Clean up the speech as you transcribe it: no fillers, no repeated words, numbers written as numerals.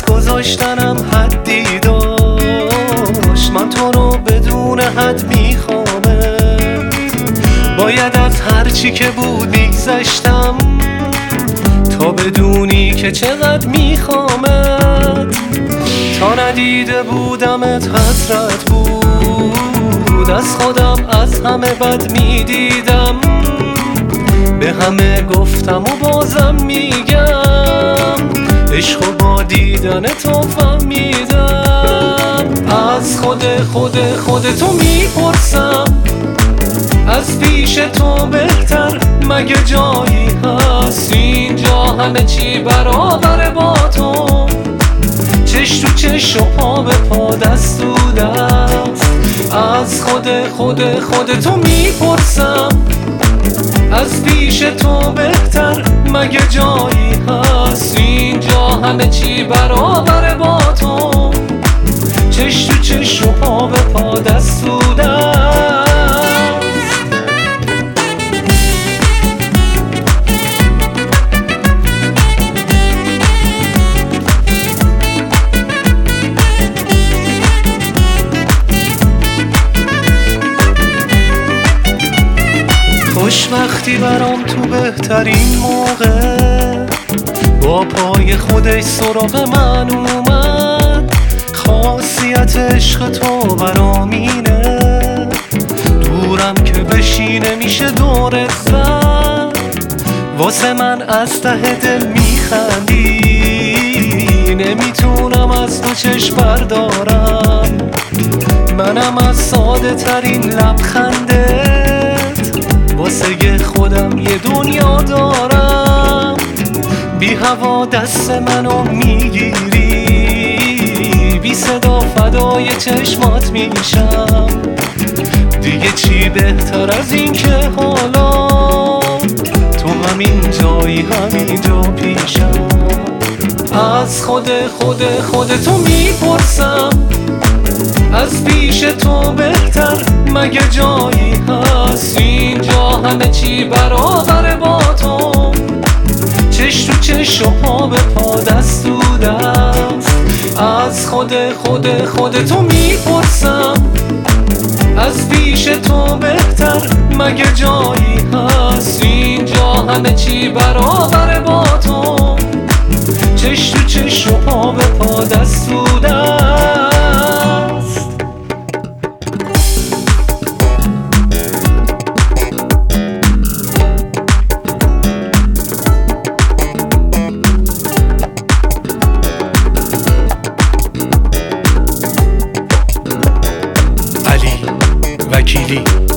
از گذاشتنم حدی داشت. من تو رو بدون حد میخوامت، باید از هرچی که بود میگذشتم تا بدونی که چقدر میخوامت. تا ندیده بودمت حسرت بود، از خودم از همه بد میدیدم. به همه گفتم و بازم میگم، عشق و با دیدن تو فهمیدم. از خودتو میپرسم، از پیش تو بهتر مگه جایی هست؟ اینجا همه چی برابر با تو، چش تو چش و پا به پا دست تو دست. از خودتو میپرسم، از پیش تو بهتر مگه جایی هست؟ اینجا همه چی برابر با تو، چش تو چش و پا به پا دست تو دست. خوشبختی برام تو بهترین موقع با پای خودش سراغ من اومد. خاصیت عشق تو برام اینه، دورم که بشینه میشه دورت زد. واسه من از ته دل میخندی، نمیتونم از تو چشم بردارم. منم از ساده ترین لبخندت واسه خودم یه دنیا دارم. بی هوا دست منو میگیری، بی صدا فدای چشمات میشم. دیگه چی بهتر از این که حالا تو همین جایی همینجا پیشم. از خودتو میپرسم، از پیش تو بهتر مگه جایی هست؟ اینجا همه چی برابر با تو، چش تو چش و پا به پا دست تو دست. از خودتو میپرسم، از پیش تو بهتر مگه جایی هست؟ اینجا همه چی برابر با تو، چش تو چش و پا به پا دست تو دست. علی وکیلی.